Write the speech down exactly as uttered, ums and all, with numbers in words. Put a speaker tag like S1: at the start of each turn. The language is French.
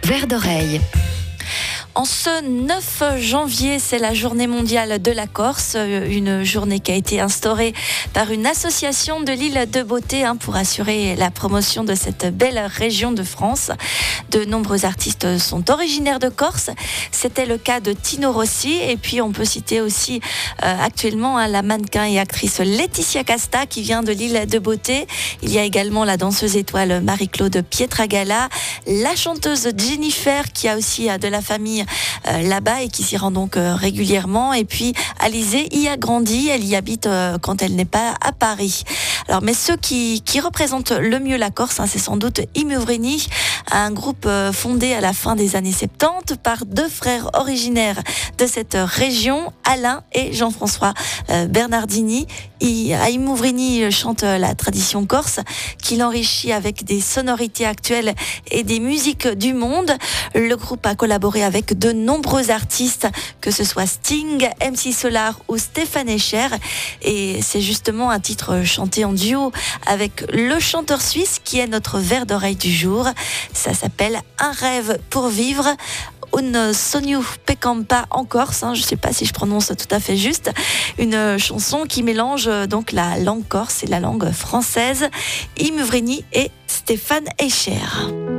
S1: Verre d'oreille.
S2: En ce neuf janvier, c'est la journée mondiale de la Corse, une journée qui a été instaurée par une association de l'île de Beauté hein, pour assurer la promotion de cette belle région de France. De nombreux artistes sont originaires de Corse. C'était le cas de Tino Rossi. Et puis on peut citer aussi euh, actuellement hein, la mannequin et actrice Laetitia Casta qui vient de l'île de Beauté. Il y a également la danseuse étoile Marie-Claude Pietragala, la chanteuse Jennifer qui a aussi euh, de la famille Euh, là-bas et qui s'y rend donc euh, régulièrement. Et puis Alizée y a grandi, elle y habite euh, quand elle n'est pas à Paris. Alors, mais ceux qui, qui représentent le mieux la Corse, hein, c'est sans doute I Muvrini, un groupe euh, fondé à la fin des années soixante-dix par deux frères originaires de cette région, Alain et Jean-François euh, Bernardini. I, I Muvrini chante la tradition corse, qu'il enrichit avec des sonorités actuelles et des musiques du monde. Le groupe a collaboré avec de nombreux artistes, que ce soit Sting, M C Solar ou Stéphane Echer. Et c'est justement un titre chanté en duo avec le chanteur suisse qui est notre verre d'oreille du jour. Ça s'appelle Un rêve pour vivre. Un sogno pecampa en Corse, hein, je ne sais pas si je prononce tout à fait juste, une chanson qui mélange donc la langue corse et la langue française. I Muvrini et Stéphane Echer.